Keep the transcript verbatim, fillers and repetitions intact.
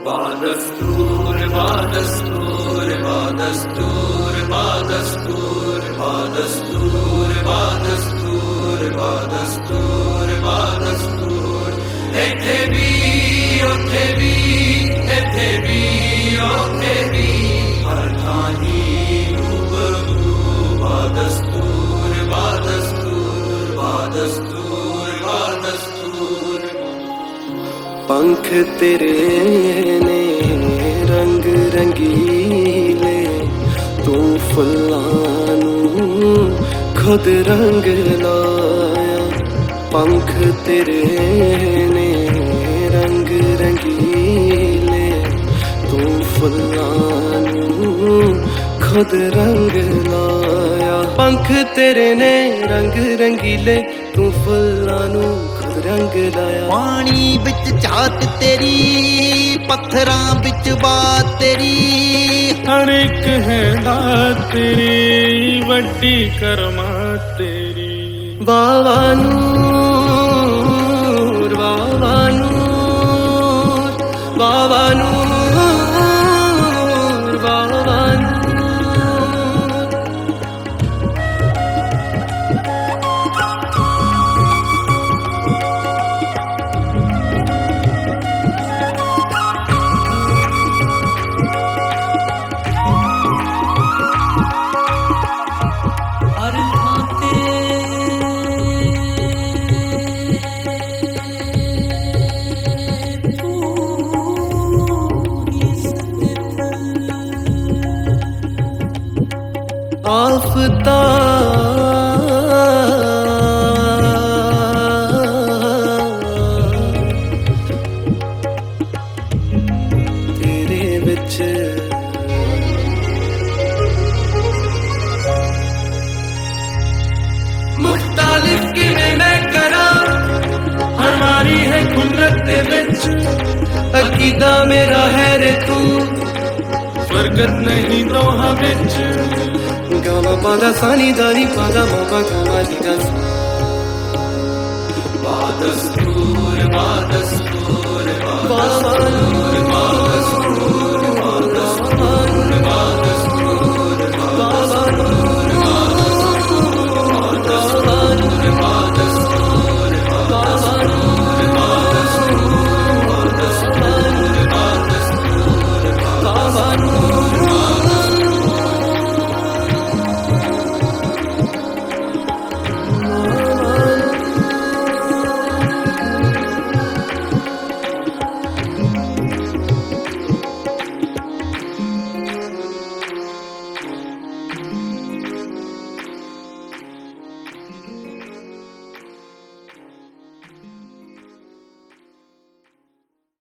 Badastur, badastur, badastur, badastur, badastur, badastur, badastur, badastur. Etebi, otebi, etebi, otebi. Arthani rubaru. Badastur, badastur, badastur, badastur. पंख तेरे ने रंग रंगीले तू फुल्लां नूं खुद रंग लाया। पंख तेरे ने रंग रंगीले तू फुल्लां नूं खुद रंग लाया। पंख तेरे ने रंग रंगीले तू फुल्लां नूं रंग लाया। पानी बिच चात तेरी, पत्थरां बिच बात तेरी। हर एक है दात तेरी, वड्डी करमा तेरी। वावा नूर, वावा नूर, वावा नूर, वावा नूर। आफताब तेरे विच मुख्तालिफ किवें मैं करा। हमारी है कुदरत दे विच, अकीदा मेरा है रे तू। फरकत नहीं दोहां विच। गामा पादा सानी दानी पादा मामा गामा लीगा। Badastur, badastur, badastur.